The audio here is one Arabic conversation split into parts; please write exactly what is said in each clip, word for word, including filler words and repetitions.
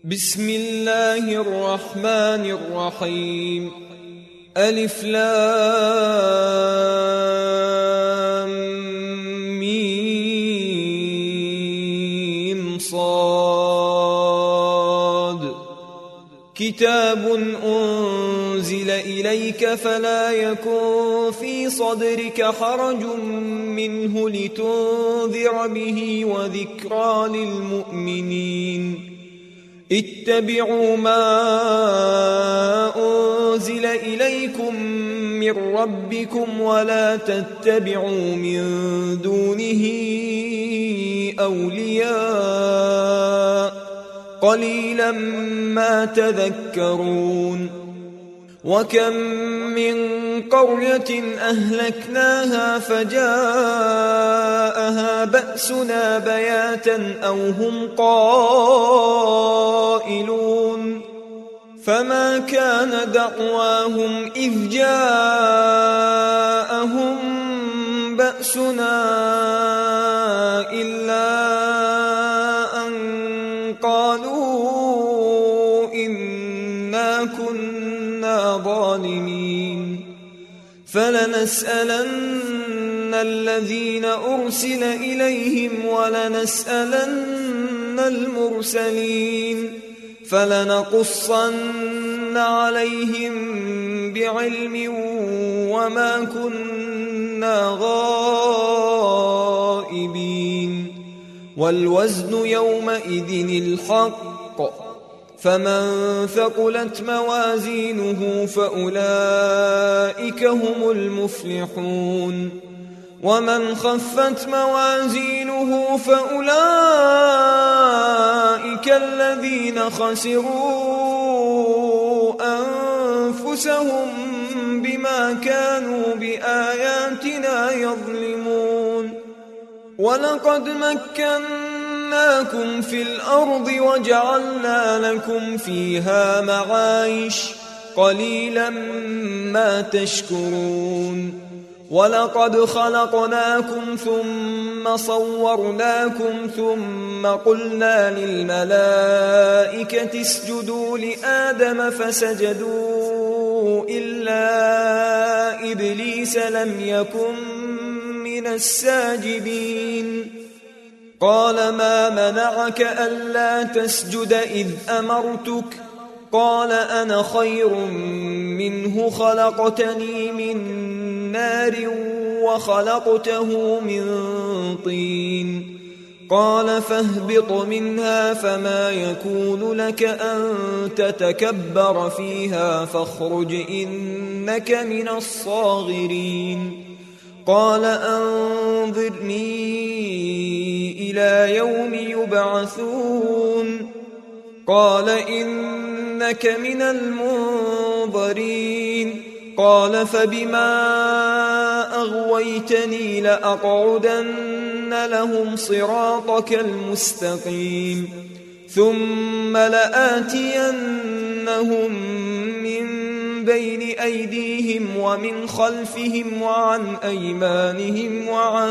بسم الله الرحمن الرحيم. ألف لام ميم صاد. كتاب أنزل إليك فلا يكن في صدرك حرج منه لتنذر به وذكرى للمؤمنين. اتبعوا ما أنزل إليكم من ربكم ولا تتبعوا من دونه أولياء قليلا ما تذكرون. وكم من قرية أهلكناها فجاءها بأسنا بياتا أو هم قائلون. فما كان دعواهم إذ جاءهم بأسنا إلا أن قالوا إنا كنا ظالمين. فلنسألن الذين أرسل إليهم ولنسألن المرسلين فلنقصن عليهم بعلم وما كنا غائبين. والوزن يومئذ الحق فمن ثقلت موازينه فأولئك هم المفلحون. ومن خفت موازينه فأولئك الذين خسروا أنفسهم بما كانوا بآياتنا يظلمون. ولقد مكناكم في الأرض وجعلنا لكم فيها معايش قليلا ما تشكرون. ولقد خلقناكم ثم صورناكم ثم قلنا للملائكة اسجدوا لآدم فسجدوا إلا إبليس لم يكن من الساجدين. قال ما منعك ألا تسجد إذ أمرتك؟ قال أنا خير منه خلقتني من نار وخلقته من طين. قال فاهبط منها فما يكون لك أن تتكبر فيها فاخرج إنك من الصاغرين. قال أنظرني إلى يوم يبعثون. قال إنك من المنظرين. قال فبما أغويتني لأقعدن لهم صراطك المستقيم ثم لآتينهم من بين أيديهم ومن خلفهم وعن أيمانهم وعن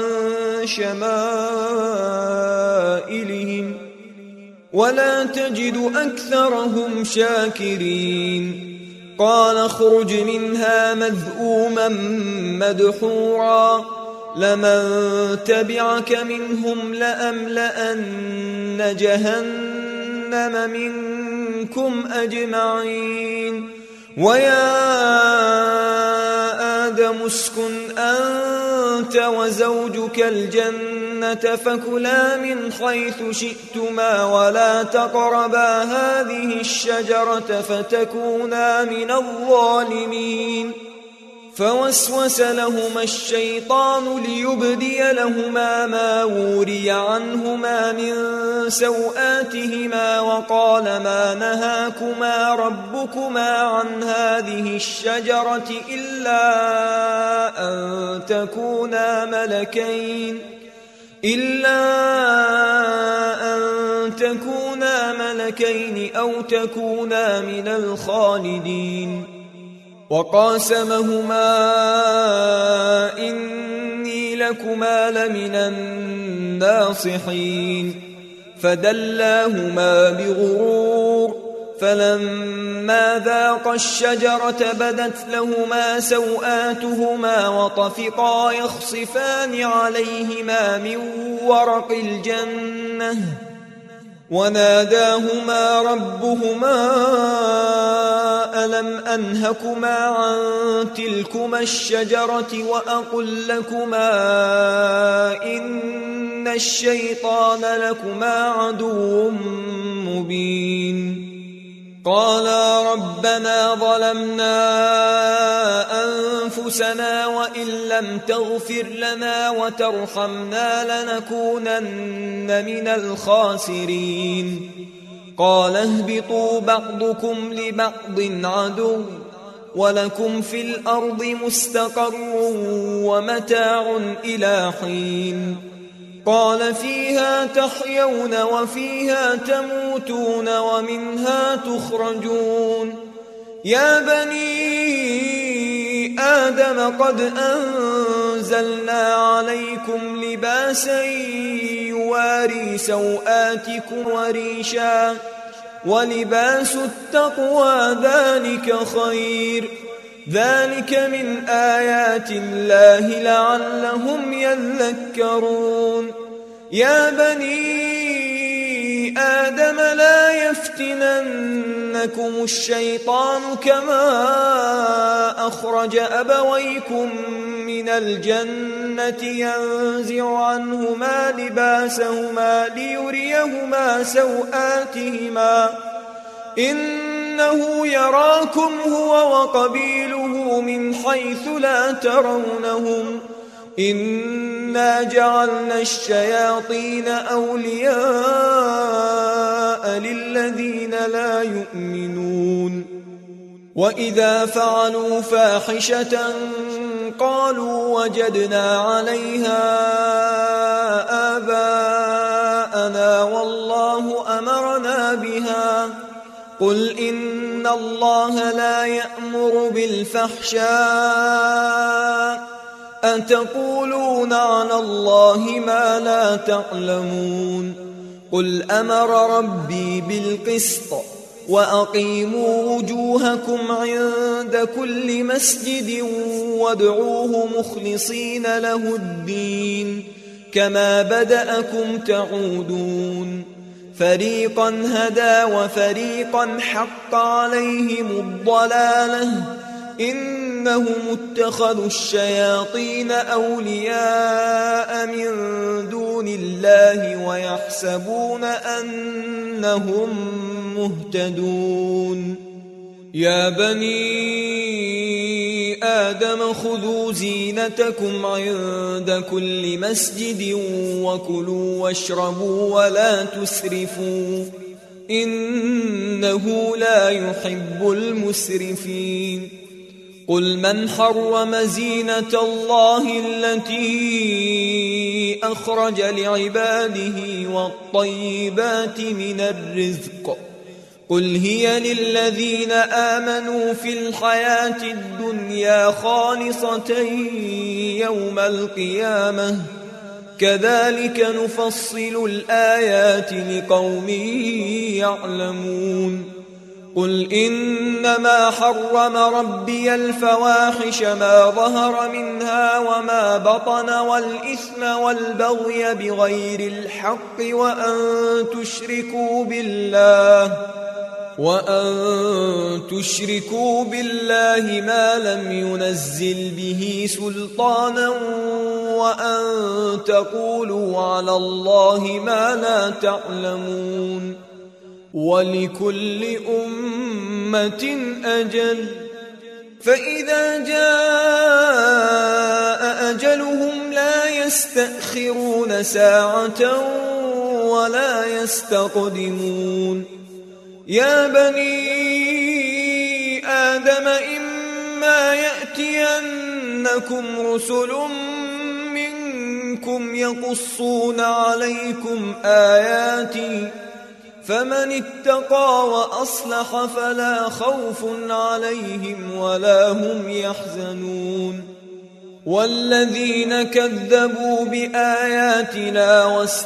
شمائلهم ولا تجد أكثرهم شاكرين. قال اخرج منها مذءوما مدحورا لمن تبعك منهم لأملأن جهنم منكم أجمعين. ويا آدم اسكن أنت وزوجك الجنة فكلا من حيث شئتما ولا تقربا هذه الشجرة فتكونا من الظالمين. فوسوس لهما الشيطان ليبدي لهما ما وري عنهما من سوآتهما وقال ما نهاكما ربكما عن هذه الشجرة إلا أن تكونا ملكين إلا أن تكونا ملكين أو تكونا من الخالدين. وقاسمهما إني لكما لمن الناصحين فدلاهما بغرور فلما ذاقا الشجرة بدت لهما سوآتهما وطفقا يخصفان عليهما من ورق الجنة وناداهما ربهما ألم أنهكما عن تلكما الشجرة وأقل لكما إن الشيطان لكما عدو مبين قالا ربنا ظلمنا أنفسنا وإن لم تغفر لنا وترحمنا لنكونن من الخاسرين قال اهبطوا بعضكم لبعض عدو ولكم في الأرض مستقر ومتاع إلى حين قال فيها تحيون وفيها تموتون ومنها تخرجون يا بني آدم قد أنزلنا عليكم لباسا يواري سوآتكم وريشا ولباس التقوى ذلك خير ذلك من آيات الله لعلهم يذكرون يا بني آدم لا يفتننكم الشيطان كما أخرج أبويكم من الجنة ينزع عنهما لباسهما ليريهما سوآتهما إنه يراكم هو وقبيله من حيث لا ترونهم إنا جعلنا الشياطين أولياء للذين لا يؤمنون وإذا فعلوا فاحشة قالوا وجدنا عليها آباءنا والله أمرنا بها قل إن الله لا يأمر بالفحشاء أتقولون على الله ما لا تعلمون قل أمر ربي بالقسط وأقيموا وجوهكم عند كل مسجد وادعوه مخلصين له الدين كما بدأكم تعودون فريقا هدى وفريقا حق عليهم الضلالة إنهم اتخذوا الشياطين أولياء من دون الله ويحسبون أنهم مهتدون يا بني آدم خذوا زينتكم عند كل مسجد وكلوا واشربوا ولا تسرفوا إنه لا يحب المسرفين قل من حرم زينة الله التي أخرج لعباده والطيبات من الرزق قل هي للذين آمنوا في الحياة الدنيا خالصة يوم القيامة كذلك نفصل الآيات لقوم يعلمون قل إنما حرم ربي الفواحش ما ظهر منها وما بطن والإثم والبغي بغير الحق وأن تشركوا بالله وأن تشركوا بالله ما لم ينزل به سلطانا وأن تقولوا على الله ما لا تعلمون ولكل أمة أجل فإذا جاء أجلهم لا يستأخرون ساعة ولا يستقدمون يا بني آدم إما يأتينكم رسل منكم يقصون عليكم آياتي فمن اتقى وأصلح فلا خوف عليهم ولا هم يحزنون والذين كذبوا بآياتنا واستكبروا عنها أولئك أصحاب النار هم فيها خالدون يا بني آدم إما يأتينكم رسل منكم يقصون عليكم آياتي فمن اتقى وأصلح فلا خوف عليهم ولا هم يحزنون والذين كذبوا بآياتنا واستكبروا عنها أولئك أصحاب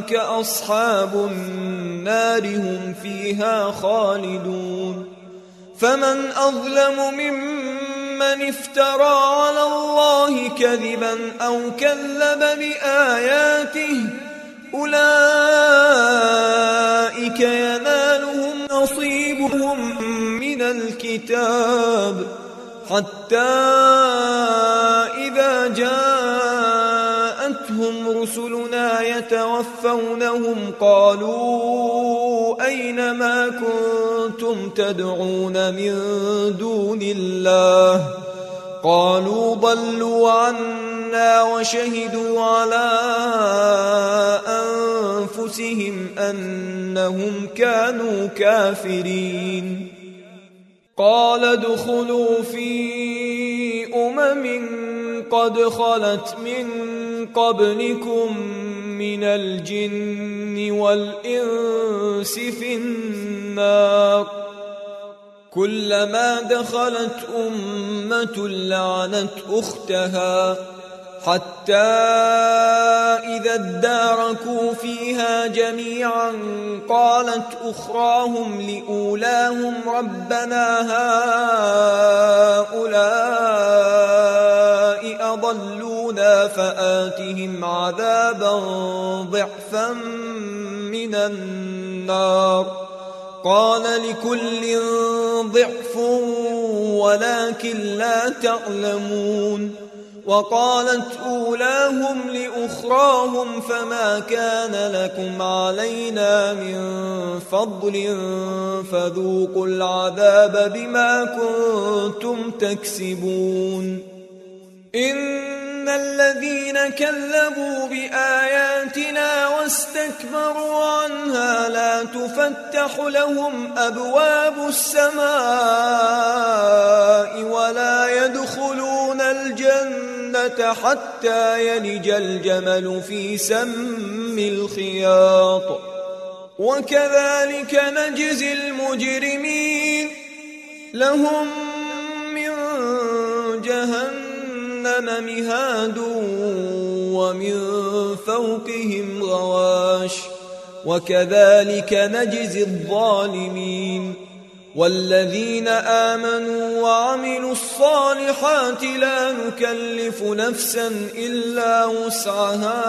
أولئك أصحاب النار هم فيها خالدون. فمن أظلم ممن افترى على الله كذبا أو كذب بآياته أولئك ينالهم نصيبهم من الكتاب حتى إذا جاءتهم رسلنا يتوفونهم قالوا أين ما كنتم تدعون من دون الله قالوا ضلوا عنا وشهدوا على أنفسهم أنهم كانوا كافرين. قال ادخلوا في أمم قد خلت من قبلكم من الجن والإنس في النار كلما دخلت أمة لعنت أختها حتى إذا اداركوا فيها جميعا قالت أخراهم لأولاهم ربنا هؤلاء أضلونا فآتهم عذابا ضعفا من النار قال لكل ضعف ولكن لا تعلمون. وقالت أولاهم لأخراهم فما كان لكم علينا من فضل فذوقوا العذاب بما كنتم تكسبون. إن الذين كذبوا بآياتنا واستكبروا عنها لا تفتح لهم أبواب السماء ولا يدخلون الجنة حتى يلج الجمل في سم الخياط وكذلك نجزي المجرمين. لهم من جهنم مهاد ومن فوقهم غواش وكذلك نجزي الظالمين. والذين آمنوا وعملوا الصالحات لا نكلف نفسا إلا وسعها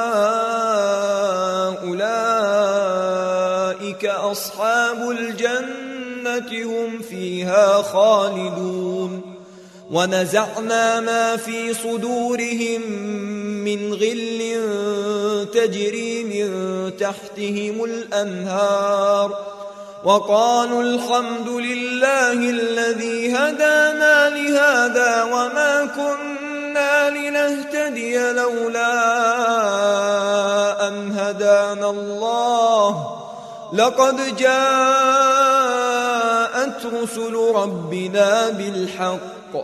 أولئك أصحاب الجنة هم فيها خالدون. ونزعنا ما في صدورهم من غل تجري من تحتهم الأنهار وقالوا الحمد لله الذي هدانا لهذا وما كنا لنهتدي لولا أن هدانا الله لقد جاءت رسل ربنا بالحق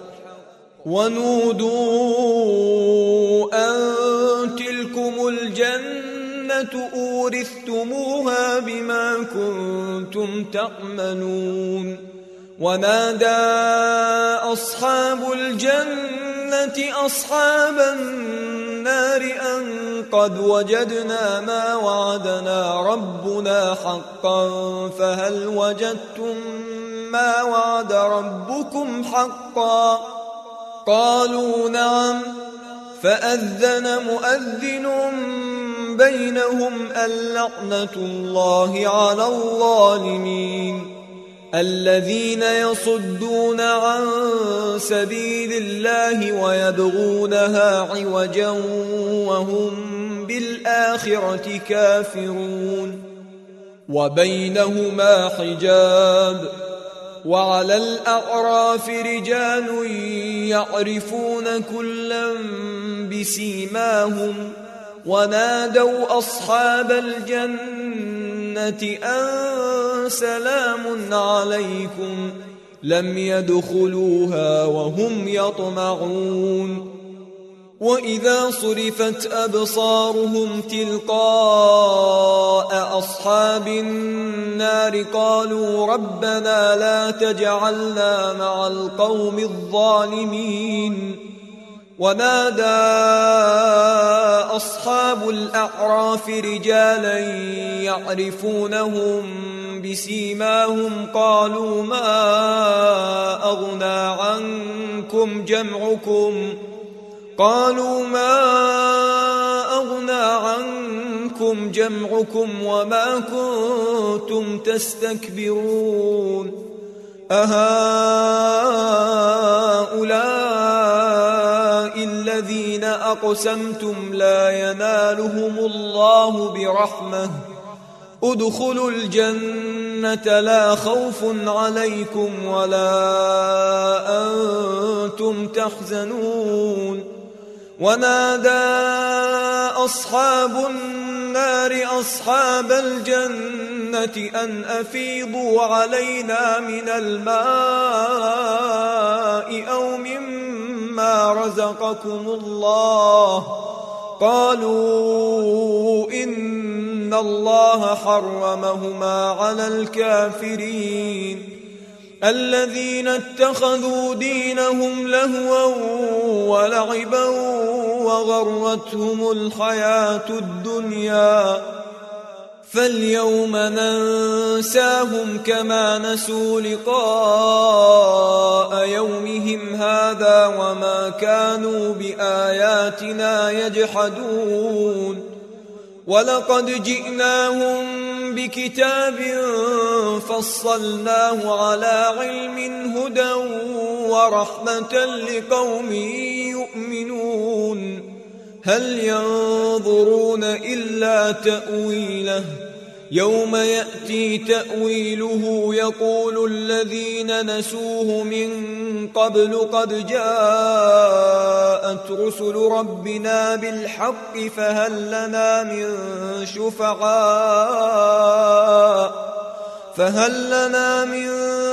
ونودوا أن تلكم الجنة أورثتموها بما كنتم تعملون. ونادى أصحاب الجنة أصحاب النار أن قد وجدنا ما وعدنا ربنا حقا فهل وجدتم ما وعد ربكم حقا قالوا نعم فأذن مؤذن بينهم اللعنة الله على الظالمين الذين يصدون عن سبيل الله ويبغونها عوجا وهم بالآخرة كافرون. وبينهما حجاب وعلى الأعراف رجال يعرفون كلا بسيماهم ونادوا أصحاب الجنة أن سلام عليكم لم يدخلوها وهم يطمعون. وإذا صرفت أبصارهم تلقاء أصحاب النار قالوا ربنا لا تجعلنا مع القوم الظالمين ونادى أصحاب الأعراف رجالا يعرفونهم بسيماهم قالوا ما أغنى عنكم جمعكم قالوا ما أغنى عنكم جمعكم وما كنتم تستكبرون أهؤلاء الذين أقسمتم لا ينالهم الله برحمة ادخلوا الجنة لا خوف عليكم ولا أنتم تحزنون ونادى أصحاب النار أصحاب الجنة أن أفيضوا علينا من الماء أو مما رزقكم الله قالوا إن الله حرمهما على الكافرين الذين اتخذوا دينهم لهوا ولعبا وغرتهم الحياة الدنيا فاليوم ننساهم كما نسوا لقاء يومهم هذا وما كانوا بآياتنا يجحدون ولقد جئناهم بكتاب فصلناه على علم هدى ورحمة لقوم يؤمنون هل ينظرون إلا تأويله يوم يأتي تأويله يقول الذين نسوه من قبل قد جاءت رسل ربنا بالحق فهل لنا من شفعاء فهل لنا من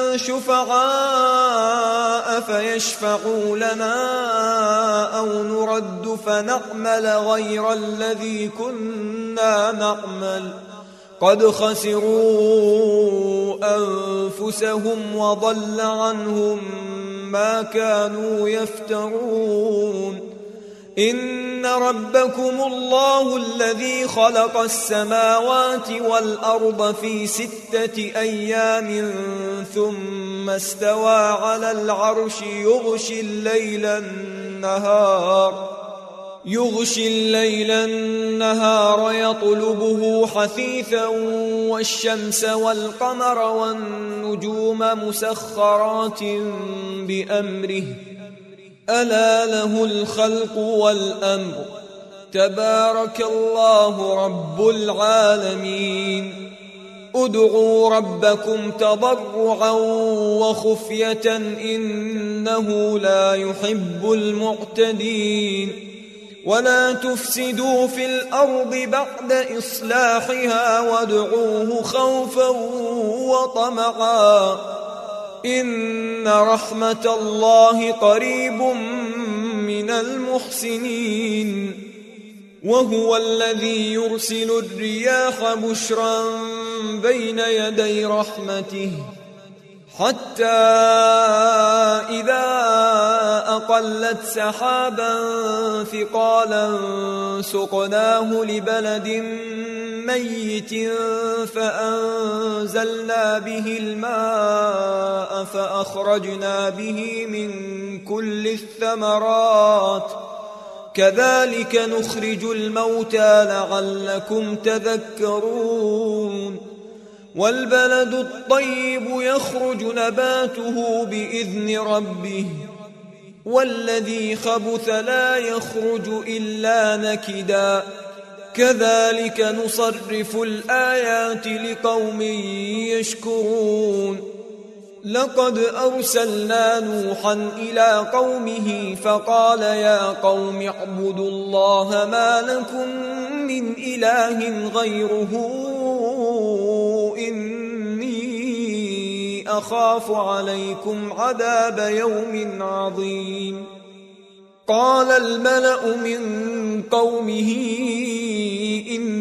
شفعاء فيشفعوا لنا أو نرد فنعمل غير الذي كنا نعمل قد خسروا أنفسهم وضل عنهم ما كانوا يفترون إن ربكم الله الذي خلق السماوات والأرض في ستة أيام ثم استوى على العرش يغشي الليل النهار يغشي الليل النهار يطلبه حثيثا والشمس والقمر والنجوم مسخرات بأمره ألا له الخلق والأمر تبارك الله رب العالمين ادعوا ربكم تضرعا وخفية إنه لا يحب المعتدين ولا تفسدوا في الأرض بعد إصلاحها وادعوه خوفا وطمعا إن رحمة الله قريب من المحسنين وهو الذي يرسل الرياح بشرا بين يدي رحمته حتى إذا أقلت سحابا ثقالا سقناه لبلد ميت فأنزلنا به الماء فأخرجنا به من كل الثمرات كذلك نخرج الموتى لعلكم تذكرون والبلد الطيب يخرج نباته بإذن ربه والذي خبث لا يخرج إلا نكدا كذلك نصرف الآيات لقوم يشكرون لقد أرسلنا نوحا إلى قومه فقال يا قوم اعبدوا الله ما لكم من إله غيره إني أخاف عليكم عذاب يوم عظيم قال الملأ من قومه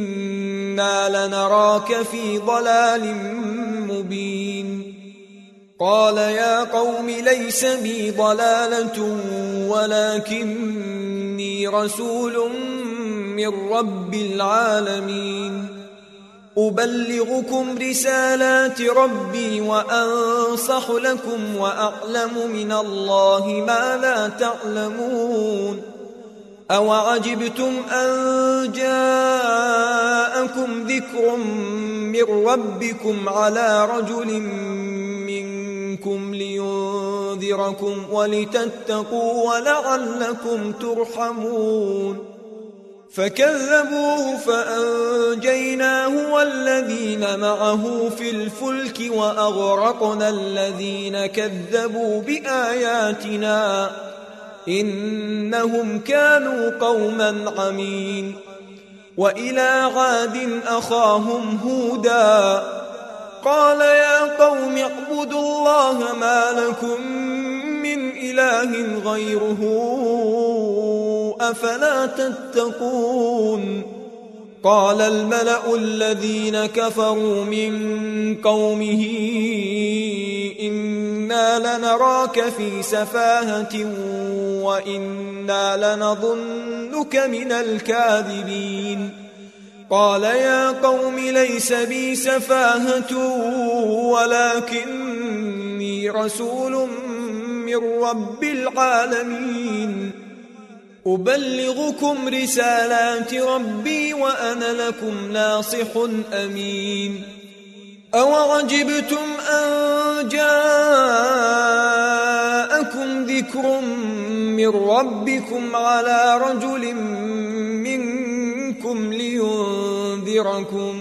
إنا لنراك في ضلال مبين قال يا قوم ليس بي ضلالة ولكني رسول من رب العالمين أبلغكم رسالات ربي وأنصح لكم وأعلم من الله ما لا تعلمون أوعجبتم أن جاءكم ذكر من ربكم على رجل منكم لينذركم ولتتقوا ولعلكم ترحمون فكذبوه فأنجيناه والذين معه في الفلك وأغرقنا الذين كذبوا بآياتنا إنهم كانوا قوما عمين وإلى عاد أخاهم هودا قال يا قوم اعبدوا الله ما لكم من إله غيره أفلا تتقون قال الملأ الذين كفروا من قومه إنا لنراك في سفاهة وإنا لنظنك من الكاذبين قال يا قوم ليس بي سفاهة ولكني رسول من رب العالمين أبلغكم رسالات ربي وأنا لكم ناصح أمين أوعجبتم أن جاءكم ذكر من ربكم على رجل منكم لينذركم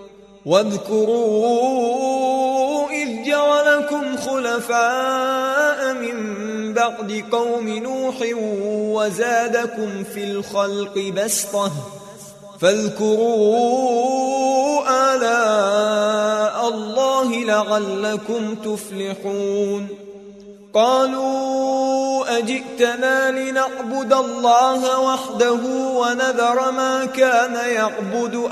واذكروا إذ جعلكم خلفاء من بعد قوم نوح وزادكم في الخلق بسطة فاذكروا آلاء الله لعلكم تفلحون قالوا أجئتنا لنعبد الله وحده ونذر ما كان يعبد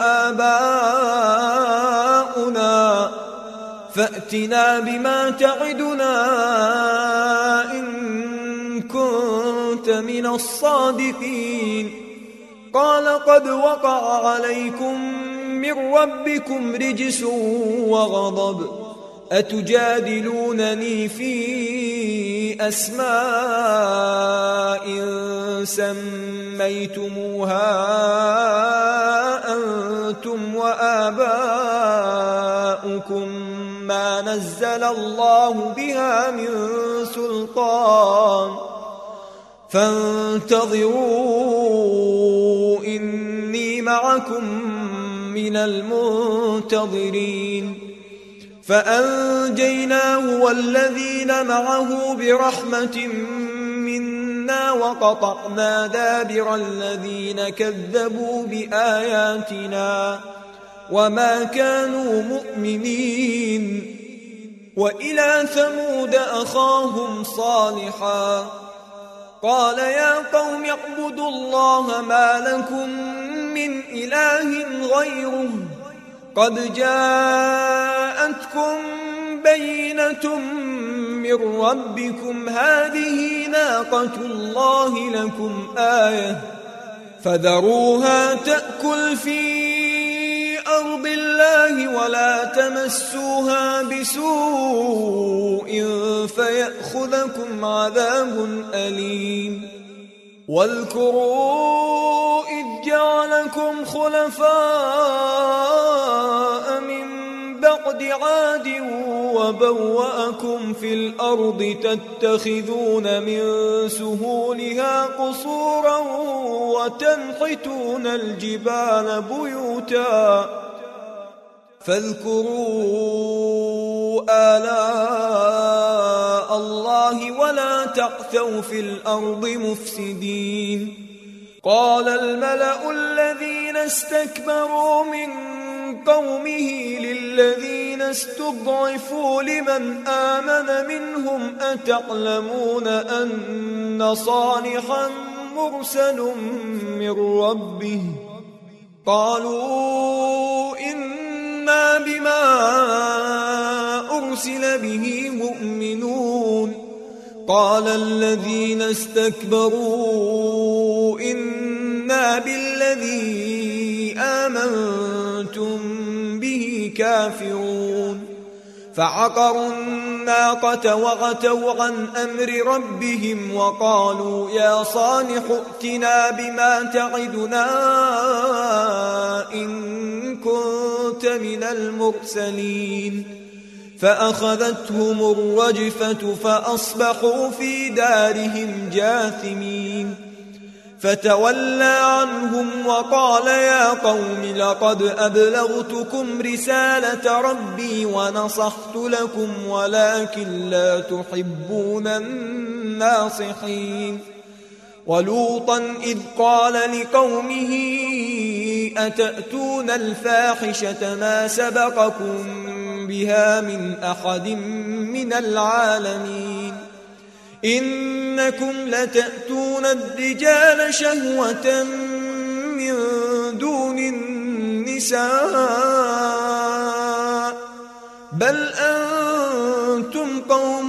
آباؤنا فأتنا بما تعدنا إن كنت من الصادقين قال قد وقع عليكم من ربكم رجس وغضب أتجادلونني في أسماء سميتموها أنتم وآباؤكم ما نزل الله بها من سلطان فانتظروا إني معكم من المنتظرين فأنجيناه والذين معه برحمة منا وقطعنا دابر الذين كذبوا بآياتنا وما كانوا مؤمنين وإلى ثمود أخاهم صالحا قال يا قوم اعبدوا الله ما لكم من إله غيره قد جاءتكم بينة من ربكم هذه ناقة الله لكم آية فذروها تأكل في أرض الله ولا تمسوها بسوء فيأخذكم عذاب أليم واذكروا إذ جعلكم خلفاء من بعد عاد وبوأكم في الأرض تتخذون من سهولها قصورا وتنحتون الجبال بيوتا فاذكروا آلاء الله ولا تعثوا في الأرض مفسدين قال الملأ الذين استكبروا من قومه للذين استضعفوا لمن آمن منهم أتعلمون أن صالحا مرسل من ربه قالوا إنا بما أرسل به مؤمنون قال الذين استكبروا إنا بالذي آمنتم به كافرون فعقروا الناقة وعتوا عن أمر ربهم وقالوا يا صالح ائتنا بما تعدنا إن كنت من المرسلين فأخذتهم الرجفة فأصبحوا في دارهم جاثمين فتولى عنهم وقال يا قوم لقد أبلغتكم رسالة ربي ونصحت لكم ولكن لا تحبون الناصحين ولوطا إذ قال لقومه أتأتون الفاحشة ما سبقكم بها من أحد من العالمين إنكم لتأتون الرجال شهوة من دون النساء بل أنتم قوم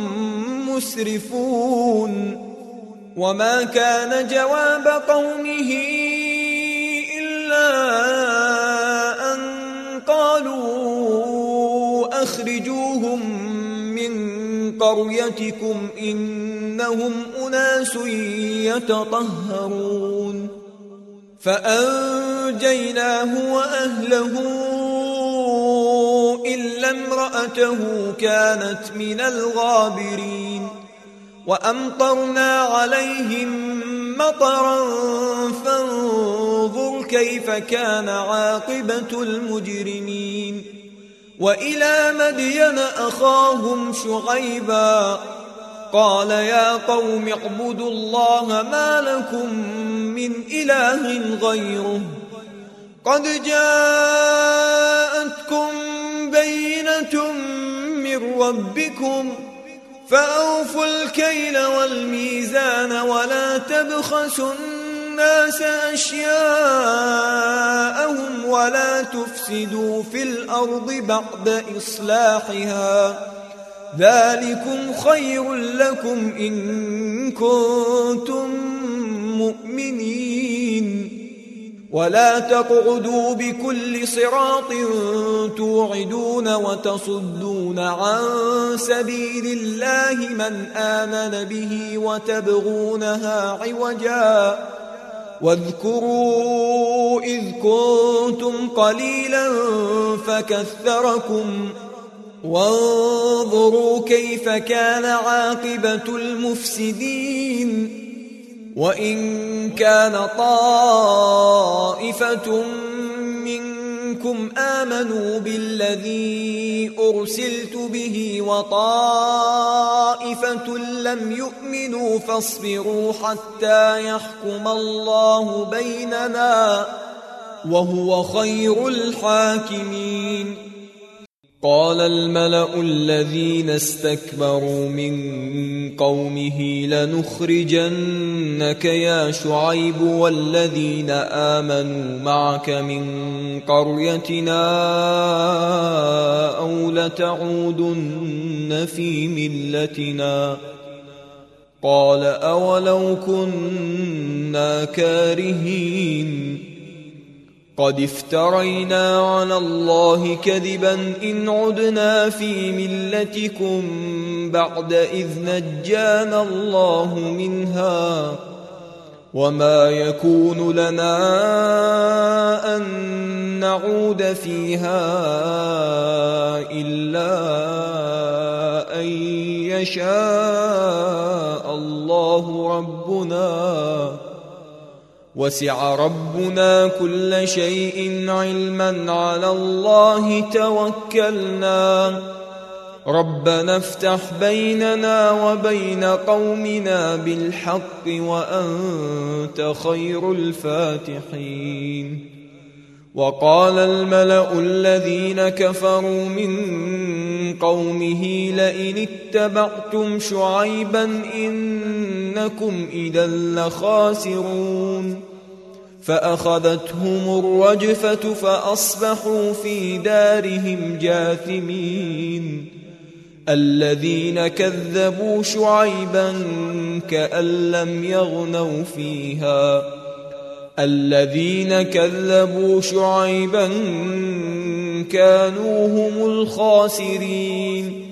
مسرفون وما كان جواب قومه إلا أن قالوا أخرجوهم من قريتكم إنهم أناس يتطهرون فأنجيناه وأهله إلا امرأته كانت من الغابرين وأمطرنا عليهم مطرا فانظر كيف كان عاقبة المجرمين وإلى مدين أخاهم شعيبا قال يا قوم اعبدوا الله ما لكم من إله غيره قد جاءتكم بينة من ربكم فأوفوا الكيل والميزان ولا تبخسوا الناس أشياءهم ولا تفسدوا في الأرض بعد إصلاحها ذلكم خير لكم إن كنتم مؤمنين ولا تقعدوا بكل صراط توعدون وتصدون عن سبيل الله من آمن به وتبغونها عوجا واذكروا إذ كنتم قليلا فكثركم وانظروا كيف كان عاقبة المفسدين وإن كان طائفة منكم آمنوا بالذي أرسلت به وطائفة لم يؤمنوا فاصبروا حتى يحكم الله بيننا وهو خير الحاكمين قال الملأ الذين استكبروا من قومه لنخرجنك يا شعيب والذين آمنوا معك من قريتنا أو لتعودن في ملتنا قال أولو كنا كارهين قد افترينا على الله كذبا إن عدنا في ملتكم بعد إذ نجانا الله منها وما يكون لنا أن نعود فيها إلا أن يشاء الله ربنا وسع ربنا كل شيء علما على الله توكلنا ربنا افتح بيننا وبين قومنا بالحق وأنت خير الفاتحين وقال الملأ الذين كفروا من قومه لئن اتبعتم شعيبا إنكم إذا لخاسرون فأخذتهم الرجفة فأصبحوا في دارهم جاثمين الذين كذبوا شعيبا كأن لم يغنوا فيها الذين كذبوا شعيبا كانوا هم الخاسرين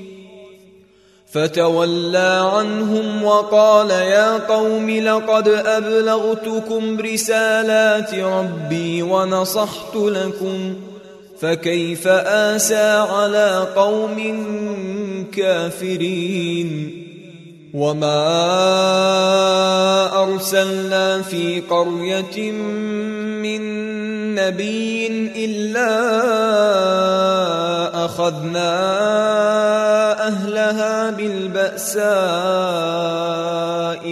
فتولى عنهم وقال يا قوم لقد أبلغتكم رسالات ربي ونصحت لكم فكيف آسى على قوم كافرين وما أرسلنا في قرية من نبي إلا أخذنا أهلها بالبأساء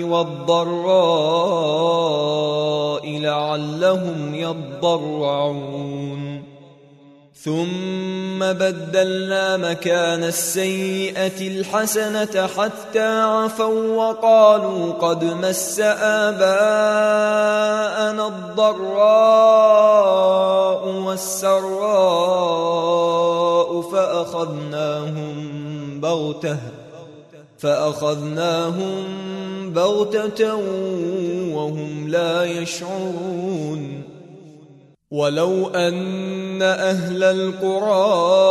والضراء لعلهم يضرعون ثم بدلنا مكان السيئة الحسنة حتى عفوا وقالوا قد مس آباءنا الضراء والسراء فأخذناهم بغتة فأخذناهم بغتة وهم لا يشعرون ولو أن أهل القرى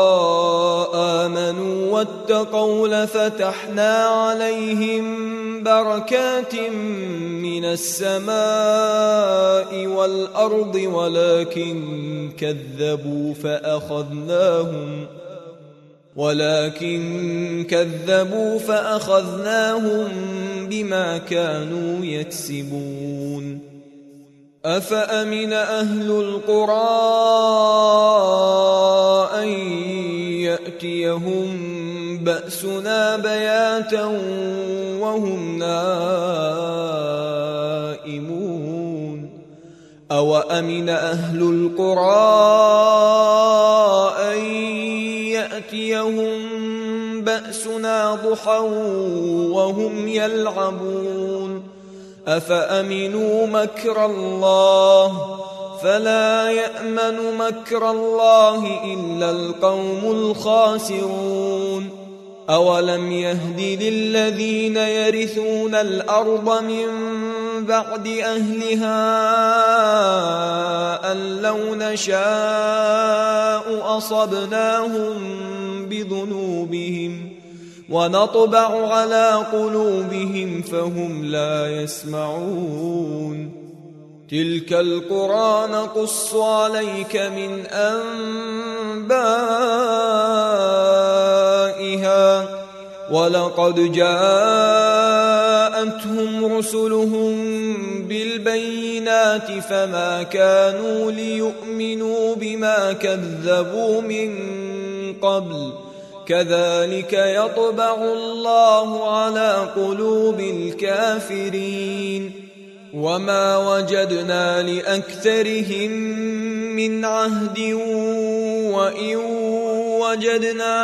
آمنوا واتقوا لفتحنا عليهم بركات من السماء والأرض ولكن كذبوا فأخذناهم ولكن كذبوا فأخذناهم بما كانوا يكسبون أفأمن أهل القرى أن يأتيهم بأسنا بياتا وهم نائمون أو أمن أهل القرى أن يأتيهم بأسنا ضحى وهم يلعبون أفأمنوا مكر الله فلا يأمن مكر الله إلا القوم الخاسرون أولم يهد للذين يرثون الأرض من بعد أهلها أن لو نشاء أصبناهم بذنوبهم ونطبع على قلوبهم فهم لا يسمعون تلك القرى نقص عليك من أنبائها ولقد جاءتهم رسلهم بالبينات فما كانوا ليؤمنوا بما كذبوا من قبل كذلك يطبع الله على قلوب الكافرين وما وجدنا لأكثرهم من عهد وإن وجدنا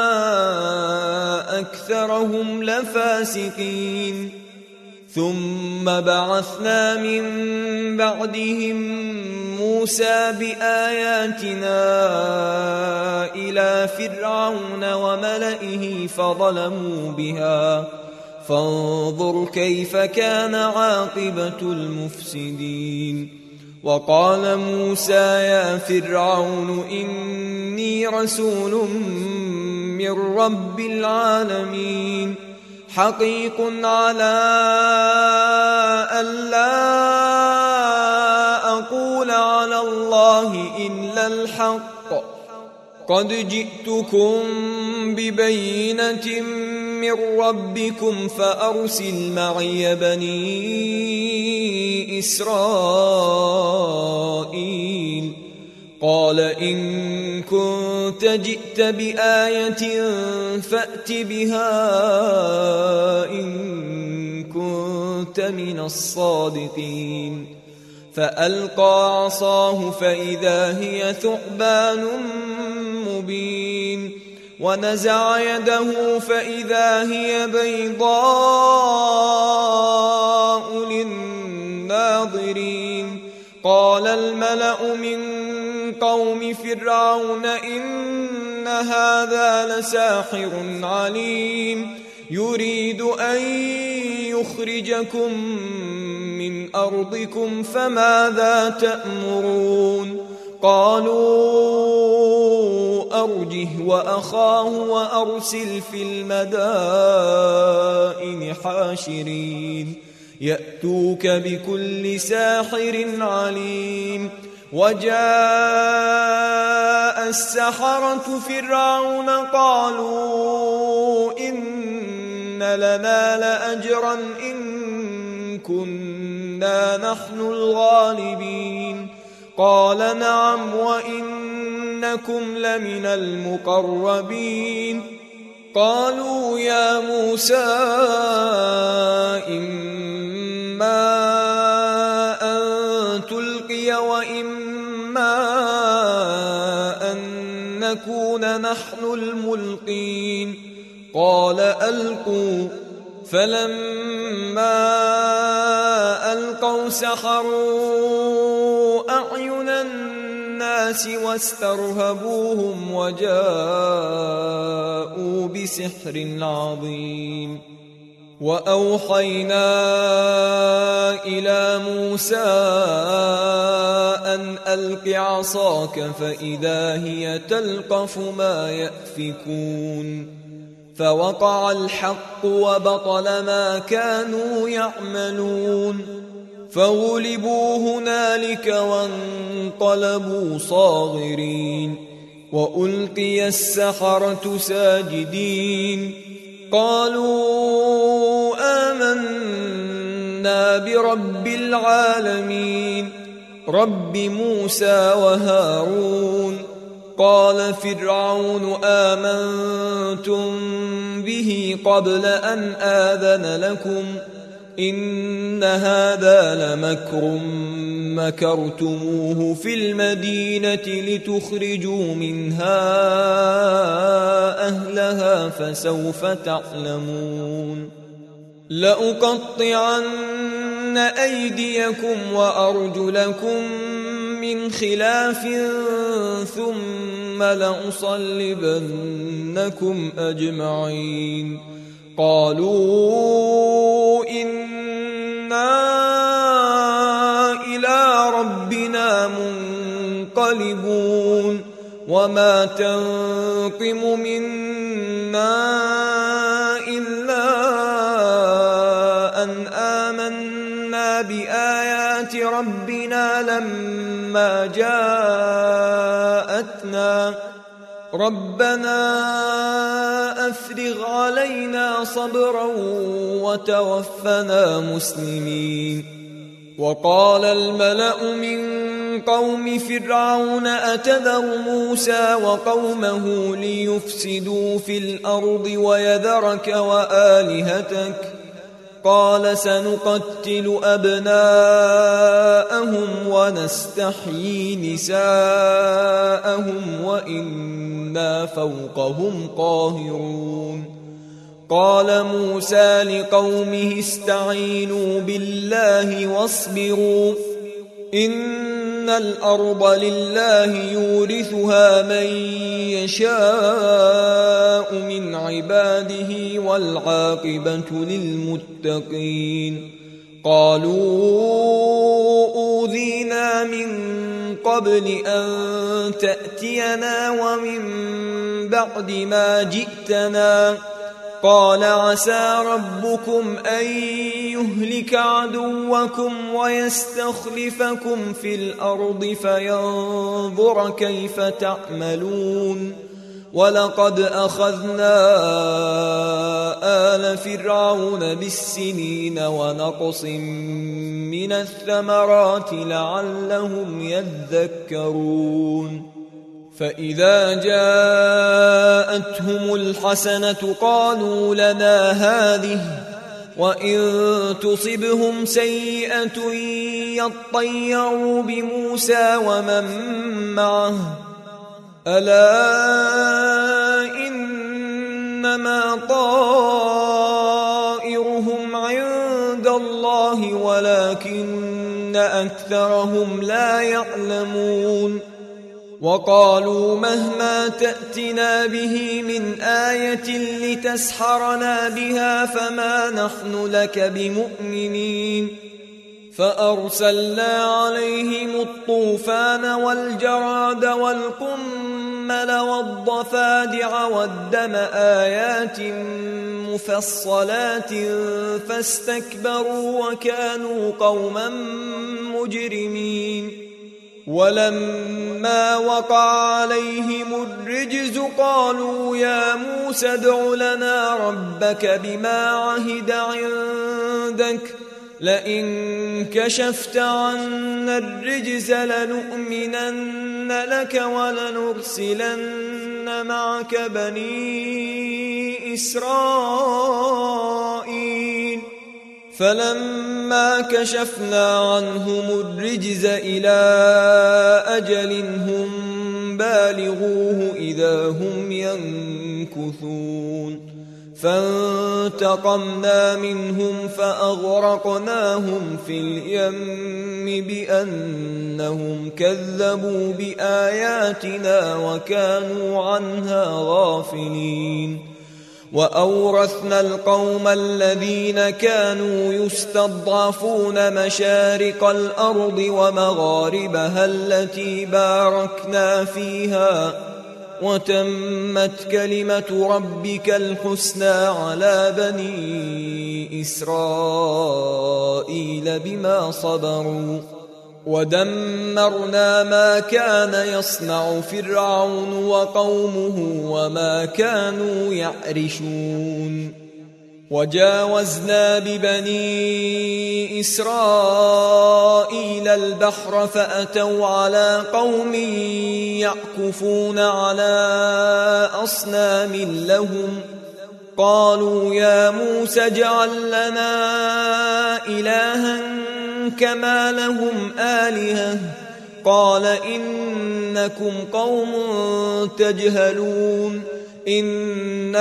أكثرهم لفاسقين ثم بعثنا من بعدهم موسى بآياتنا إلى فرعون وملئه فظلموا بها فانظر كيف كان عاقبة المفسدين وقال موسى يا فرعون إني رسول من رب العالمين حقيق على ألا أقول على الله إلا الحق قد جئتكم ببينة من ربكم فأرسل معي بني إسرائيل قال إن كنت جئت بآية فأت بها إن كنت من الصادقين فألقى عصاه فإذا هي ثعبان مبين ونزع يده فإذا هي بيضاء للناظرين قال الملأ من قوم فرعون إن هذا لساحر عليم يريد أن يخرجكم من أرضكم فماذا تأمرون قالوا أرجه وأخاه وأرسل في المدائن حاشرين يأتوك بكل ساحر عليم وجاء السحرة فرعون قالوا إن لنا لأجرا إن كنا نحن الغالبين قال نعم وإنكم لمن المقربين قالوا يا موسى إما أن تلقي وإما أن نكون نحن الملقين قال ألقوا فلما ألقوا سحروا أعين الناس واسترهبوهم وجاءوا بسحر عظيم وأوحينا إلى موسى أن ألق عصاك فإذا هي تلقف ما يأفكون فوقع الحق وبطل ما كانوا يعملون فغلبوا هنالك وانقلبوا صاغرين وألقي السحرة ساجدين قالوا آمنا برب العالمين رب موسى وهارون قال فرعون آمنتم به قبل أن آذن لكم إن هذا لمكر مكرتموه في المدينة لتخرجوا منها أهلها فسوف تعلمون لأقطعن أيديكم وأرجلكم من خلاف ثم لأصلبنكم أجمعين قالوا إنا إلى ربنا منقلبون وما تنقم منا إلا أن آمنا بآيات ربنا لما جاءتنا ربنا أفرغ علينا صبرا وتوفنا مسلمين وقال الملأ من قوم فرعون أتذر موسى وقومه ليفسدوا في الأرض ويذرك وآلهتك قال سنقتل أبناءهم ونستحيي نساءهم وإنا فوقهم قاهرون قال موسى لقومه استعينوا بالله واصبروا إن الأرض لله يورثها من يشاء من عباده والعاقبة للمتقين قالوا أوذينا من قبل أن تأتينا ومن بعد ما جئتنا قال عسى ربكم أن يهلك عدوكم ويستخلفكم في الأرض فينظر كيف تعملون ولقد أخذنا آل فرعون بالسنين ونقص من الثمرات لعلهم يذكرون فإذا جاءتهم الحسنة قالوا لنا هذه وإن تصبهم سيئة يطيروا بموسى ومن معه ألا إنما طائرهم عند الله ولكن أكثرهم لا يعلمون وقالوا مهما تأتنا به من آية لتسحرنا بها فما نحن لك بمؤمنين فأرسلنا عليهم الطوفان والجراد والقمل والضفادع والدم آيات مفصلات فاستكبروا وكانوا قوما مجرمين ولما وقع عليهم الرجز قالوا يا موسى ادع لنا ربك بما عهد عندك لئن كشفت عنا الرجز لنؤمنن لك ولنرسلن معك بني إسرائيل فلما كشفنا عنهم الرجز إلى أجل هم بالغوه إذا هم ينكثون فانتقمنا منهم فأغرقناهم في اليم بأنهم كذبوا بآياتنا وكانوا عنها غافلين وأورثنا القوم الذين كانوا يستضعفون مشارق الأرض ومغاربها التي باركنا فيها وتمت كلمة ربك الحسنى على بني إسرائيل بما صبروا ودمرنا ما كان يصنع فرعون وقومه وما كانوا يعرشون وجاوزنا ببني إسرائيل البحر فأتوا على قوم يعكفون على أصنام لهم قالوا يا موسى اجعل لنا إلها كما لهم آلهة قال إنكم قوم تجهلون إن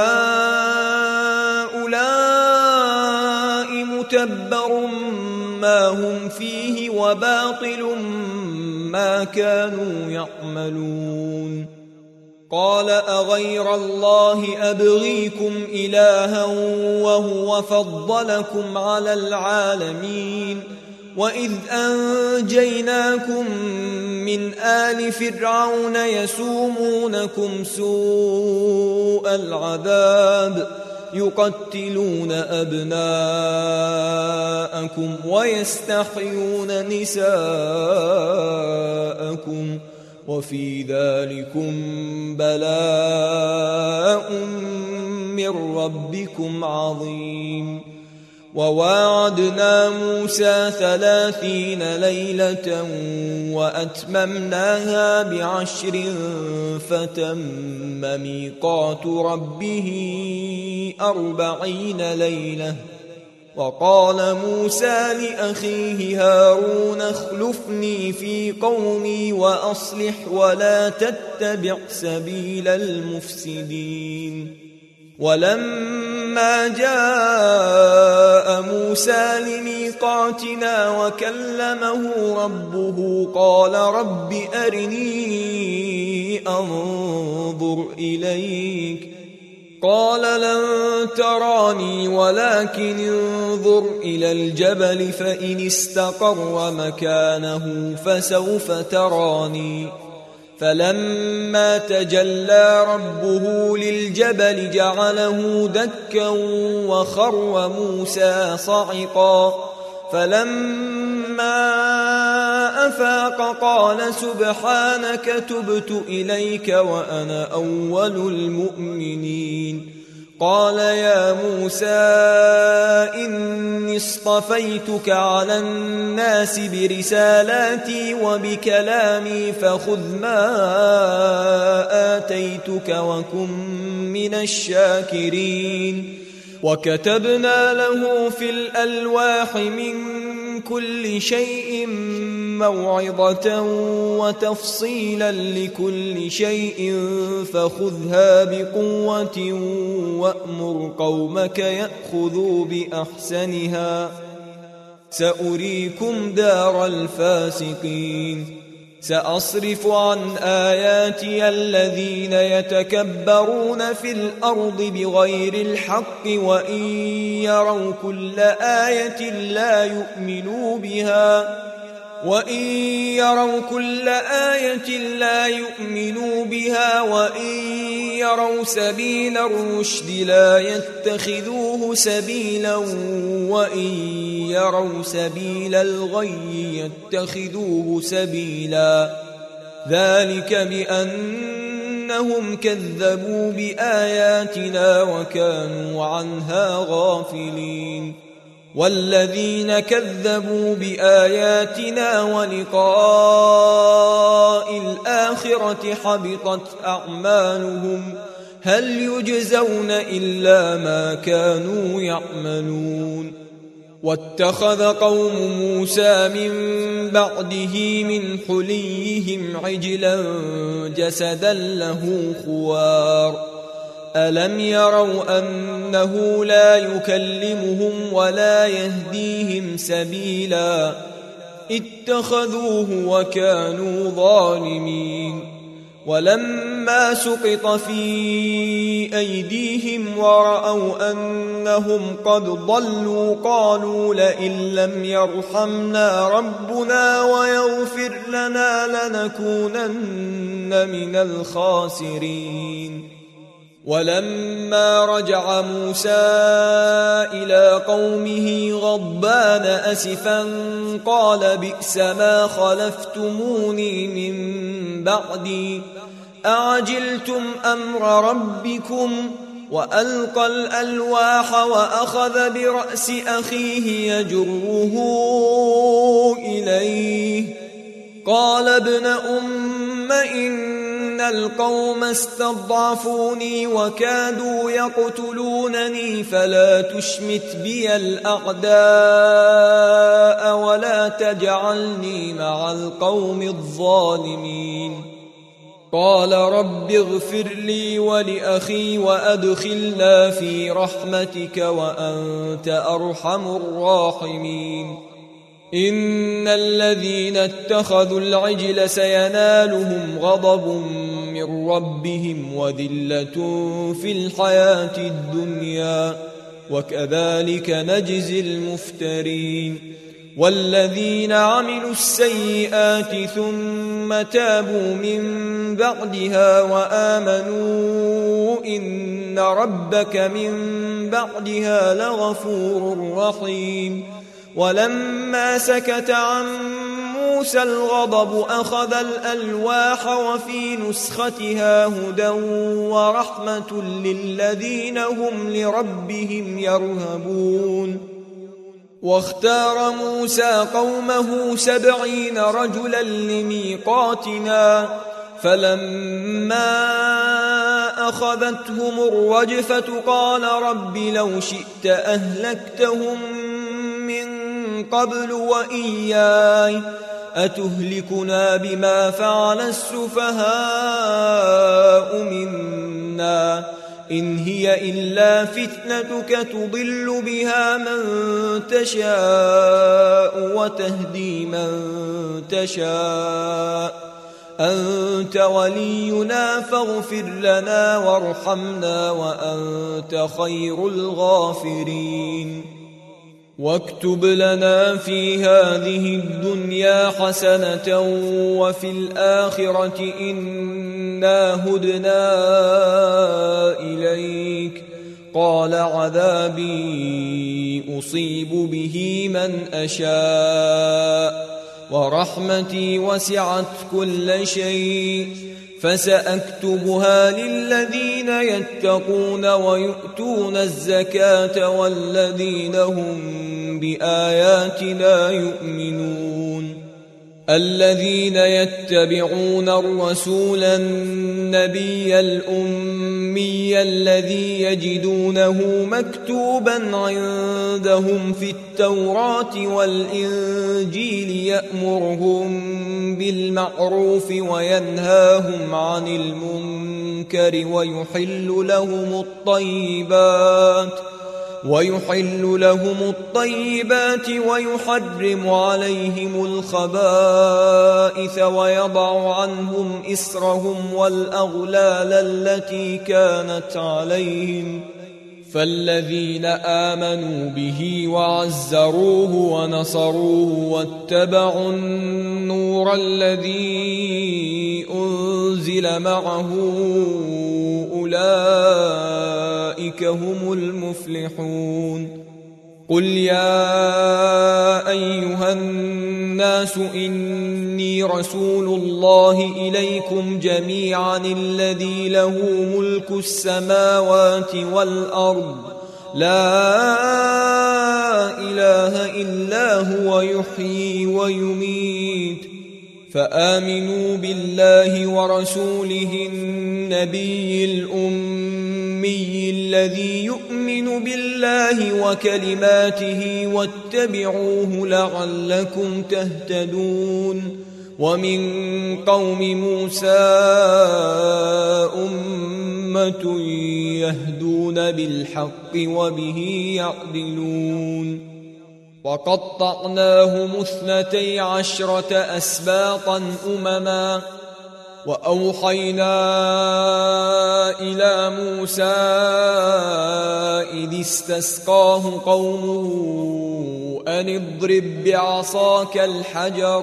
هؤلاء متبر ما هم فيه وباطل ما كانوا يعملون قال أغير الله أبغيكم إلها وهو فضلكم على العالمين وإذ أنجيناكم من آل فرعون يسومونكم سوء العذاب يقتلون أبناءكم ويستحيون نساءكم وفي ذلكم بلاء من ربكم عظيم وواعدنا موسى ثلاثين ليلة وأتممناها بعشر فتم ميقات ربه أربعين ليلة وقال موسى لأخيه هارون اخلفني في قومي وأصلح ولا تتبع سبيل المفسدين ولما جاء موسى لميقاتنا وكلمه ربه قال رب أرني أنظر إليك قال لن تراني ولكن انظر إلى الجبل فإن استقر مكانه فسوف تراني فلما تجلى ربه للجبل جعله دكا وخر موسى صعقا فلما أفاق قال سبحانك تبت إليك وأنا أول المؤمنين قال يا موسى إني اصطفيتك على الناس برسالاتي وبكلامي فخذ ما آتيتك وكن من الشاكرين وكتبنا له في الألواح من كل شيء موعظة وتفصيلا لكل شيء فخذها بقوة وأمر قومك يأخذوا بأحسنها سأريكم دار الفاسقين سأصرف عن آياتي الذين يتكبرون في الأرض بغير الحق وإن يروا كل آية لا يؤمنوا بها وإن يروا كل آية لا يؤمنوا بها وإن يروا سبيل الرشد لا يتخذوه سبيلا وإن يروا سبيل الغي يتخذوه سبيلا ذلك بأنهم كذبوا بآياتنا وكانوا عنها غافلين والذين كذبوا بآياتنا ولقاء الآخرة حبطت أعمالهم هل يجزون إلا ما كانوا يعملون واتخذ قوم موسى من بعده من حليهم عجلا جسدا له خوار ألم يروا أنه لا يكلمهم ولا يهديهم سبيلا اتخذوه وكانوا ظالمين ولما سقط في أيديهم ورأوا أنهم قد ضلوا قالوا لئن لم يرحمنا ربنا ويغفر لنا لنكونن من الخاسرين ولما رجع موسى إلى قومه غضبان أسفا قال بئس ما خلفتموني من بعدي أعجلتم أمر ربكم وألقى الألواح وأخذ برأس أخيه يجره إليه قال ابن أم إن القوم استضعفوني وكادوا يقتلونني فلا تشمت بي الأعداء ولا تجعلني مع القوم الظالمين قال رب اغفر لي ولأخي وأدخلنا في رحمتك وأنت أرحم الراحمين إن الذين اتخذوا العجل سينالهم غضب من ربهم وذلة في الحياة الدنيا وكذلك نجزي المفترين والذين عملوا السيئات ثم تابوا من بعدها وآمنوا إن ربك من بعدها لغفور رحيم ولما سكت عن موسى الغضب أخذ الألواح وفي نسختها هدى ورحمة للذين هم لربهم يرهبون واختار موسى قومه سبعين رجلا لميقاتنا فلما أخذتهم الرجفة قال رب لو شئت أهلكتهم قبل وإياي أتهلكنا بما فعل السفهاء منا إن هي إلا فتنتك تضل بها من تشاء وتهدي من تشاء أنت ولينا فاغفر لنا وارحمنا وأنت خير الغافرين واكتب لنا في هذه الدنيا حسنة وفي الآخرة إنا هدنا إليك قال عذابي أصيب به من أشاء ورحمتي وسعت كل شيء فسأكتبها للذين يتقون ويؤتون الزكاة والذين هم بآياتنا يؤمنون الذين يتبعون الرسول النبي الأمي الذي يجدونه مكتوبا عندهم في التوراة والإنجيل يأمرهم بالمعروف وينهاهم عن المنكر ويحل لهم الطيبات ويحل لهم الطيبات ويحرم عليهم الخبائث ويضع عنهم إصرهم والأغلال التي كانت عليهم فالذين آمنوا به وعزروه ونصروه واتبعوا النور الذي أنزل معه أولئك هم المفلحون. قل يا أيها الناس إني رسول الله إليكم جميعا الذي له ملك السماوات والأرض لا إله إلا هو يحيي ويميت فآمنوا بالله ورسوله النبي الأمي الذي يؤمن بالله وكلماته واتبعوه لعلكم تهتدون. ومن قوم موسى أمة يهدون بالحق وبه يعدلون. وقطعناهم اثنتي عشرة أسباطا أمما وأوحينا إلى موسى إذ استسقاه قومه أن اضرب بعصاك الحجر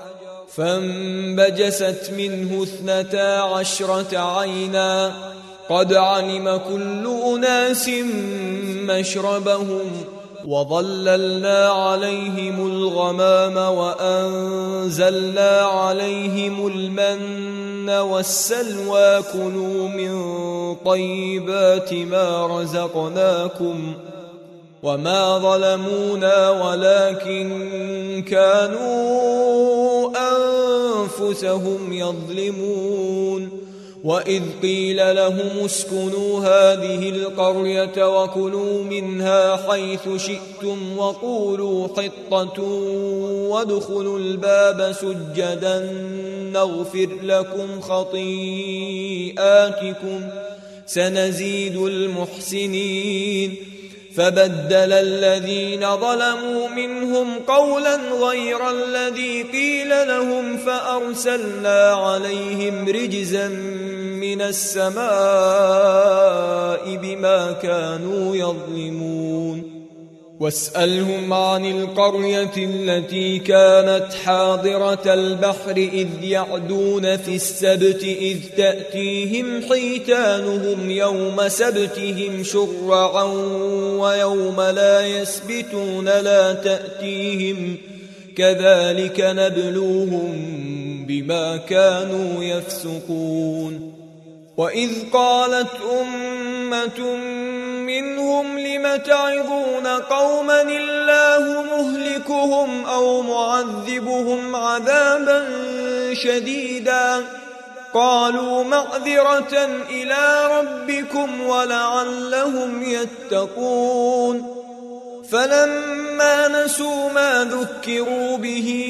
فانبجست منه اثنتا عشرة عينا قد علم كل أناس مشربهم وظللنا عليهم الغمام وأنزلنا عليهم المن والسلوى كلوا من طيبات ما رزقناكم وما ظلمونا ولكن كانوا أنفسهم يظلمون. وإذ قيل لهم اسكنوا هذه القرية وكلوا منها حيث شئتم وقولوا حطة وادخلوا الباب سجدا نغفر لكم خطيئاتكم سنزيد المحسنين. فبدل الذين ظلموا منهم قولا غير الذي قيل لهم فأرسلنا عليهم رجزا من السماء بما كانوا يظلمون. واسألهم عن القرية التي كانت حاضرة البحر إذ يعدون في السبت إذ تأتيهم حيتانهم يوم سبتهم شرعا ويوم لا يسبتون لا تأتيهم كذلك نبلوهم بما كانوا يفسقون. وإذ قالت أمة منهم لم تعظون قوما الله مهلكهم أو معذبهم عذابا شديدا قالوا معذرة إلى ربكم ولعلهم يتقون. فلما نسوا ما ذكروا به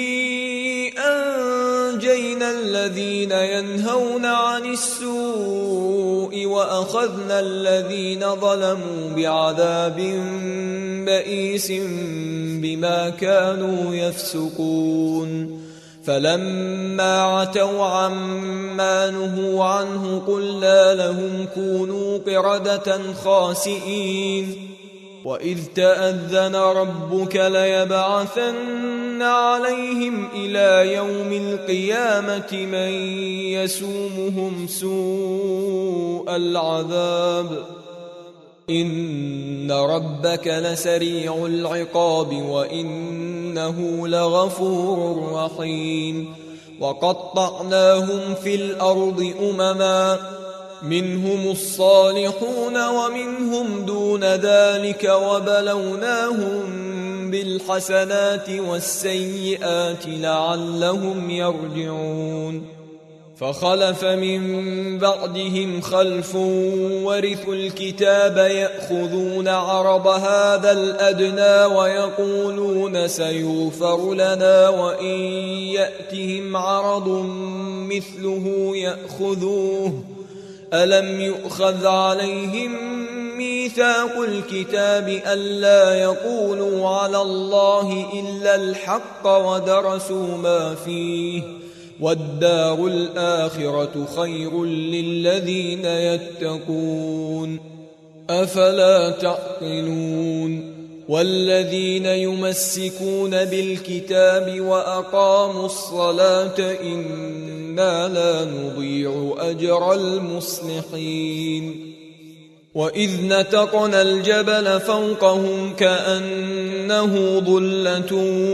أنجينا الذين ينهون عن السوء وأخذنا الذين ظلموا بعذاب بئيس بما كانوا يفسقون. فلما عتوا عما نهوا عنه قلنا لهم كونوا قردة خاسئين. وإذ تأذن ربك ليبعثن عليهم إلى يوم القيامة من يسومهم سوء العذاب إن ربك لسريع العقاب وإنه لغفور رحيم. وقطعناهم في الأرض أمما منهم الصالحون ومنهم دون ذلك وبلوناهم بالحسنات والسيئات لعلهم يرجعون. فخلف من بعدهم خلف ورثوا الكتاب يأخذون عرض هذا الأدنى ويقولون سيغفر لنا وإن يأتهم عرض مثله يأخذوه ألم يؤخذ عليهم ميثاق الكتاب ألا يقولوا على الله إلا الحق ودرسوا ما فيه والدار الآخرة خير للذين يتقون أفلا تعقلون والذين يمسكون بالكتاب وأقاموا الصلاة إنا لا نضيع أجر المصلحين وإذ نتقنا الجبل فوقهم كأنه ظلة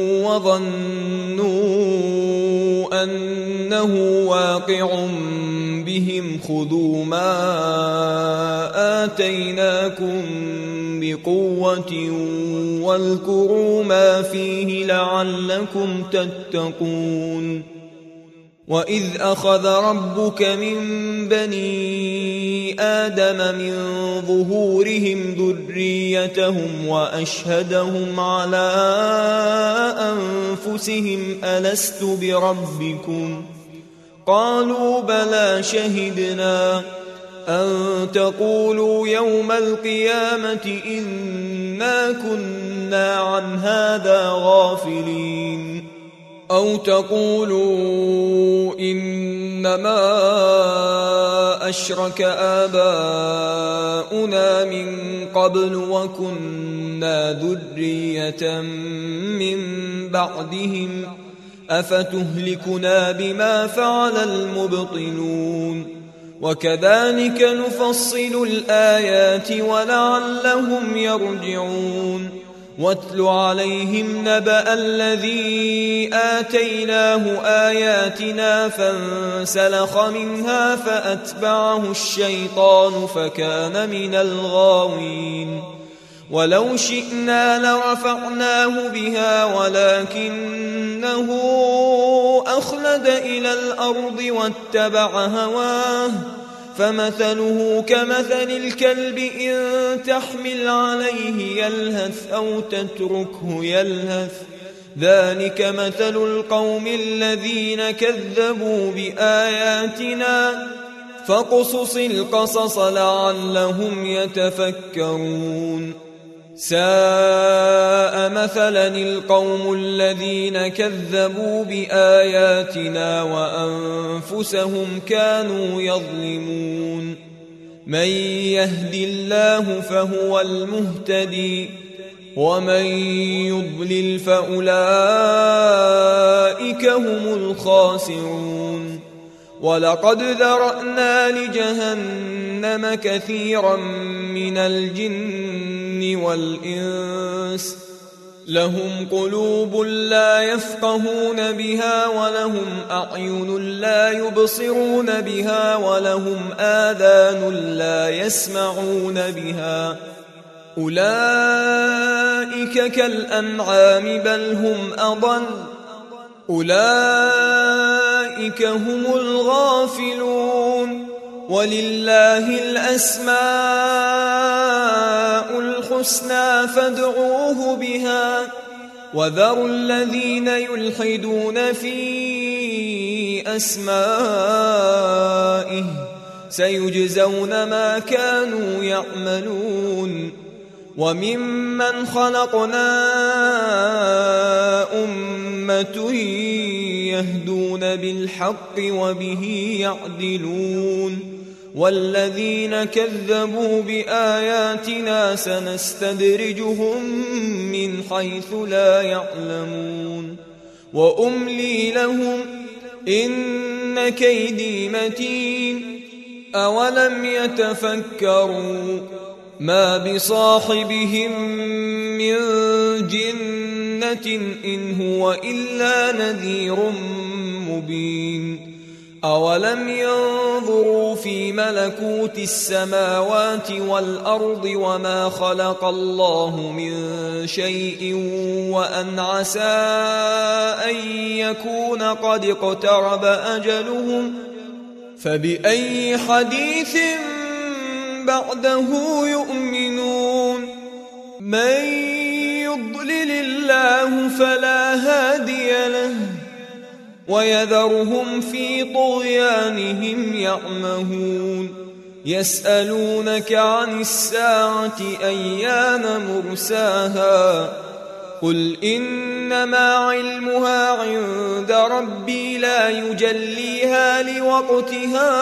وظنوا أنه واقع بهم خذوا ما آتيناكم بقوة واذكروا ما فيه لعلكم تتقون وإذ أخذ ربك من بني آدم من ظهورهم ذريتهم وأشهدهم على أنفسهم ألست بربكم قالوا بلى شهدنا أن تقولوا يوم القيامة إنا كنا عن هذا غافلين أو تقولوا إنما أشرك آباؤنا من قبل وكنا ذرية من بعدهم أفتهلكنا بما فعل المبطلون وكذلك نفصل الآيات ولعلهم يرجعون واتل عليهم نبأ الذي آتيناه آياتنا فانسلخ منها فأتبعه الشيطان فكان من الغاوين ولو شئنا لرفعناه بها ولكنه أخلد إلى الأرض واتبع هواه فمثله كمثل الكلب إن تحمل عليه يلهث أو تتركه يلهث ذلك مثل القوم الذين كذبوا بآياتنا فاقصص القصص لعلهم يتفكرون ساء مثلا القوم الذين كذبوا بآياتنا وأنفسهم كانوا يظلمون من يهد الله فهو المهتدي ومن يضلل فأولئك هم الخاسرون ولقد ذرأنا لجهنم كثيرا من الجن والإنس لهم قلوب لا يفقهون بها ولهم أعين لا يبصرون بها ولهم آذان لا يسمعون بها أولئك كالأنعام بل هم أضل أولئك هم الغافلون ولله الأسماء الحسنى فادعوه بها وذروا الذين يلحدون في أسمائه سيجزون ما كانوا يعملون وممن خلقنا أمة يهدون بالحق وبه يعدلون والذين كذبوا بآياتنا سنستدرجهم من حيث لا يعلمون وأملي لهم إن كيدي متين أولم يتفكروا ما بصاحبهم من جنة إن هو إلا نذير مبين أولم ينظروا في ملكوت السماوات والأرض وما خلق الله من شيء وأن عسى أن يكون قد اقترب أجلهم فبأي حديث بعده يؤمنون من يضلل الله فلا هادي له ويذرهم في طغيانهم يعمهون يسألونك عن الساعة أيان مرساها قل إنما علمها عند ربي لا يجليها لوقتها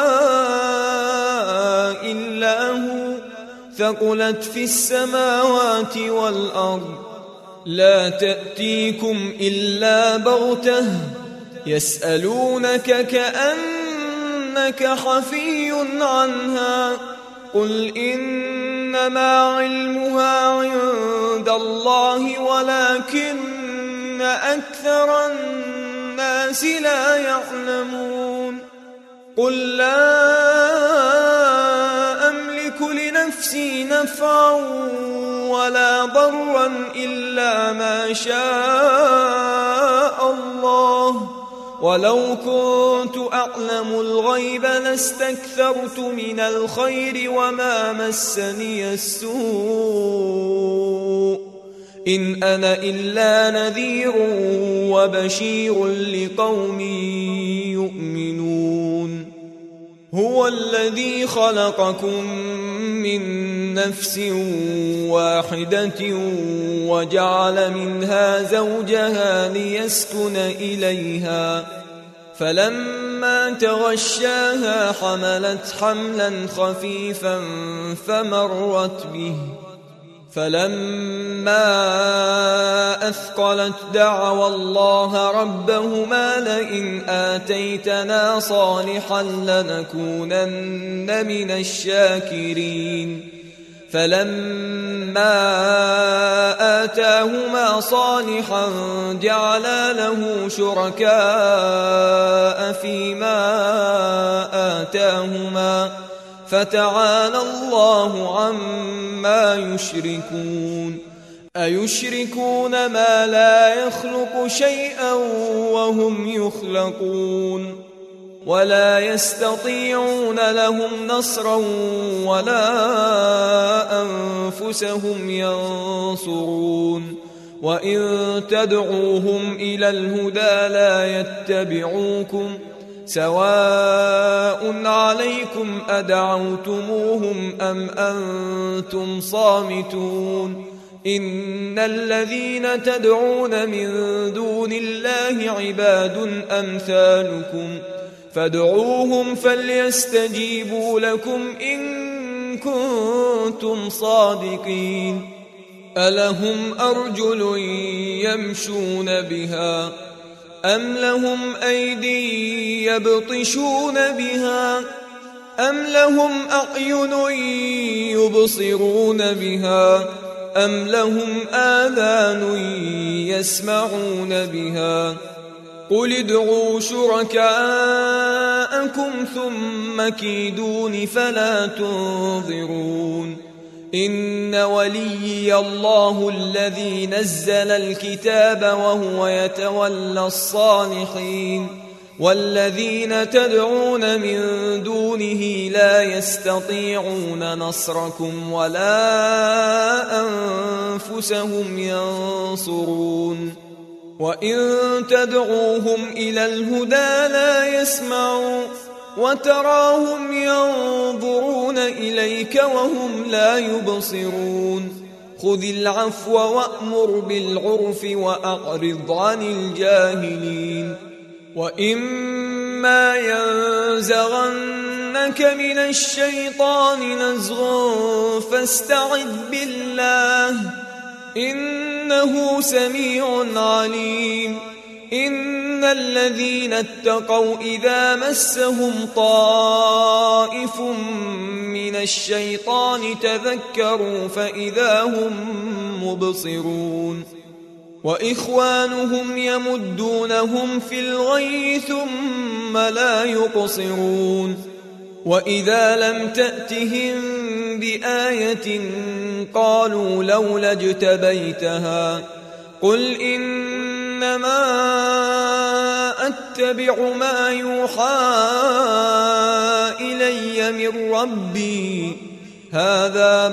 إلا هو ثقلت في السماوات والأرض لا تأتيكم إلا بغتة يسألونك كأنك حفي عنها قل إنما علمها عند الله ولكن أكثر الناس لا يعلمون قل لا أملك لنفسي نفعا ولا ضرا إلا ما شاء الله ولو كنت أعلم الغيب لاستكثرت من الخير وما مسني السوء إن أنا إلا نذير وبشير لقوم يؤمنون هو الذي خلقكم من نفس واحدة وجعل منها زوجها ليسكن إليها فلما تغشاها حملت حملا خفيفا فمرت به فلما أثقلت دعوا الله ربهما لئن آتيتنا صالحا لنكونن من الشاكرين فلما آتاهما صالحا جعلا له شركاء فيما آتاهما فتعالى الله عما يشركون أيشركون ما لا يخلق شيئا وهم يخلقون ولا يستطيعون لهم نصرا ولا أنفسهم ينصرون وإن تدعوهم إلى الهدى لا يتبعوكم سواء عليكم أدعوتموهم أم أنتم صامتون إن الذين تدعون من دون الله عباد أمثالكم فادعوهم فليستجيبوا لكم إن كنتم صادقين ألهم أرجل يمشون بها أم لهم أيدي يبطشون بها أم لهم أعين يبصرون بها أم لهم آذان يسمعون بها قل ادعوا شركاءكم ثم كيدون فلا تنظرون إن وليي الله الذي نزل الكتاب وهو يتولى الصالحين والذين تدعون من دونه لا يستطيعون نصركم ولا أنفسهم ينصرون وإن تدعوهم إلى الهدى لا يسمعون وتراهم ينظرون إليك وهم لا يبصرون خذ العفو وأمر بالعرف وأعرض عن الجاهلين وإما ينزغنك من الشيطان نزغ فاستعذ بالله إنه سميع عليم إن الذين اتقوا إذا مسهم طائف من الشيطان تذكروا فإذا هم مبصرون وإخوانهم يمدونهم في الغي ثم لا يقصرون وإذا لم تأتهم بآية قالوا لولا اجتبيتها قل إنما أتبع ما يوحى إلي من ربي هذا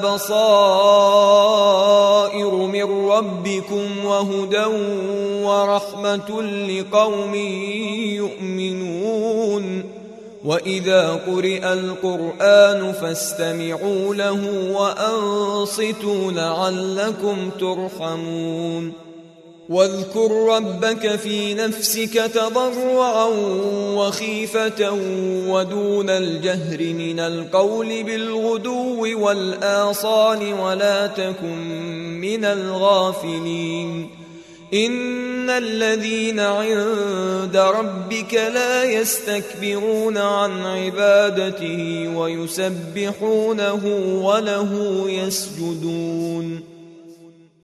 بصائر من ربكم وهدى ورحمة لقوم يؤمنون وإذا قرئ القرآن فاستمعوا له وأنصتوا لعلكم ترحمون واذكر ربك في نفسك تضرعا وخيفة ودون الجهر من القول بالغدو والآصال ولا تكن من الغافلين إن الذين عند ربك لا يستكبرون عن عبادته ويسبحونه وله يسجدون